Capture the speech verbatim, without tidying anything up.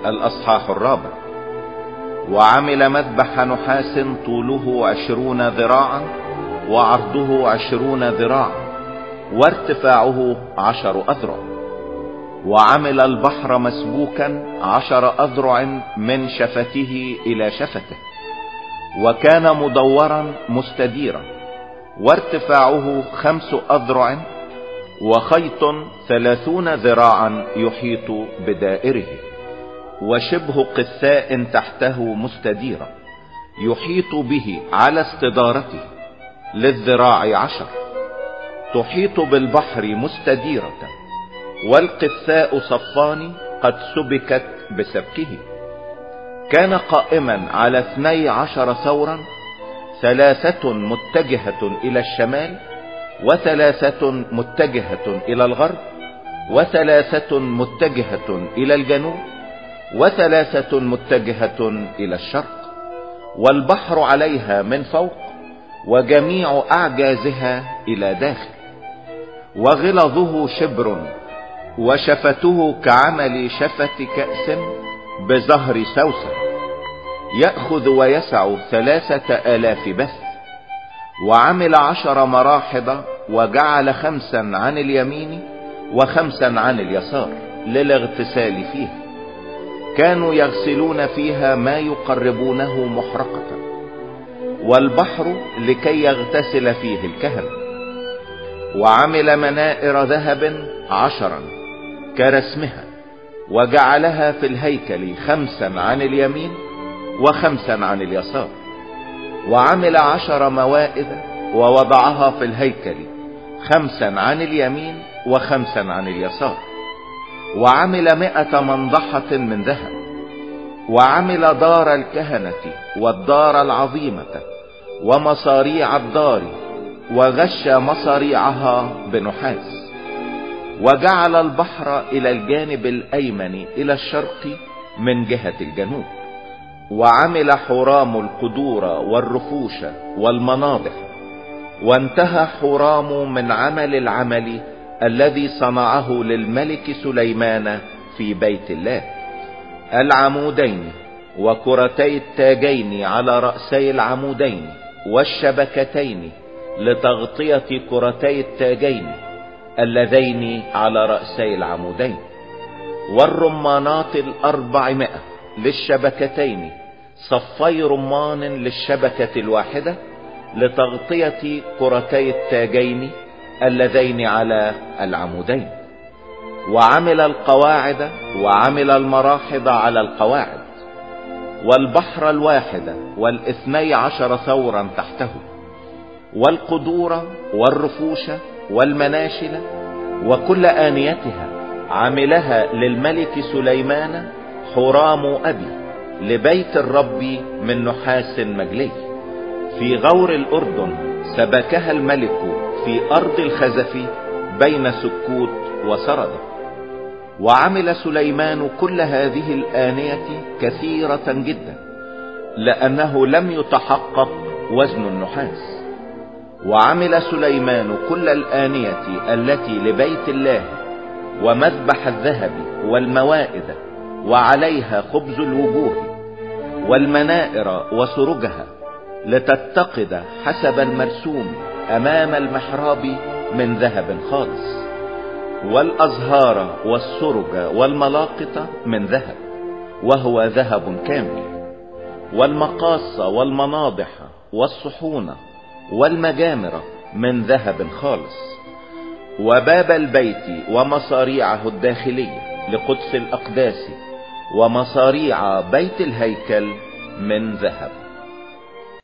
الأصحاح الرابع. وعمل مذبح نحاس طوله عشرون ذراعا وعرضه عشرون ذراعا وارتفاعه عشر أذرع. وعمل البحر مسبوكا عشر أذرع من شفته إلى شفته، وكان مدورا مستديرا، وارتفاعه خمس أذرع، وخيط ثلاثون ذراعا يحيط بدائره، وشبه قثاء تحته مستديرا يحيط به على استدارته للذراع عشر، تحيط بالبحر مستديرة، والقثاء صفان قد سبكت بسبكه. كان قائما على اثني عشر ثورا، ثلاثة متجهة الى الشمال، وثلاثة متجهة الى الغرب، وثلاثة متجهة الى الجنوب، وثلاثة متجهة الى الشرق، والبحر عليها من فوق، وجميع اعجازها الى داخل. وغلظه شبر، وشفته كعمل شفة كأس بزهر سوسن، يأخذ ويسع ثلاثة آلاف بث. وعمل عشر مراحض، وجعل خمسا عن اليمين وخمسا عن اليسار للاغتسال فيها، كانوا يغسلون فيها ما يقربونه محرقة، والبحر لكي يغتسل فيه الكهنة. وعمل منائر ذهب عشرا كرسمها، وجعلها في الهيكل خمسا عن اليمين وخمسا عن اليسار. وعمل عشر موائد، ووضعها في الهيكل خمسا عن اليمين وخمسا عن اليسار. وعمل مئة منضحة من ذهب. وعمل دار الكهنة والدار العظيمة ومصاريع الدار، وغش مصاريعها بنحاس. وجعل البحر الى الجانب الايمن الى الشرق من جهة الجنوب. وعمل حرام القدور والرفوش والمناضح. وانتهى حرام من عمل العمل الذي صنعه للملك سليمان في بيت الله: العمودين وكرتي التاجين على رأسي العمودين، والشبكتين لتغطية كرتي التاجين اللذين على رأسي العمودين، والرمانات الأربعمائة للشبكتين، صفي رمان للشبكة الواحدة لتغطية كرتي التاجين اللذين على العمودين. وعمل القواعد، وعمل المراحض على القواعد، والبحر الواحد والاثني عشر ثورا تحته، والقدور والرفوش والمناشل وكل آنيتها عملها للملك سليمان حرام أبي لبيت الرب من نحاس مجلي. في غور الأردن سبكها الملك في أرض الخزف بين سكوت وسردة. وعمل سليمان كل هذه الآنية كثيرة جدا، لأنه لم يتحقق وزن النحاس. وعمل سليمان كل الآنية التي لبيت الله، ومذبح الذهب والموائد وعليها خبز الوجوه، والمنائر وسرجها لتتقد حسب المرسوم أمام المحراب من ذهب خالص، والأزهار والسرج والملاقط من ذهب وهو ذهب كامل، والمقاص والمناضح والصحون والمجامر من ذهب خالص، وباب البيت ومصاريعه الداخلية لقدس الأقداس ومصاريع بيت الهيكل من ذهب.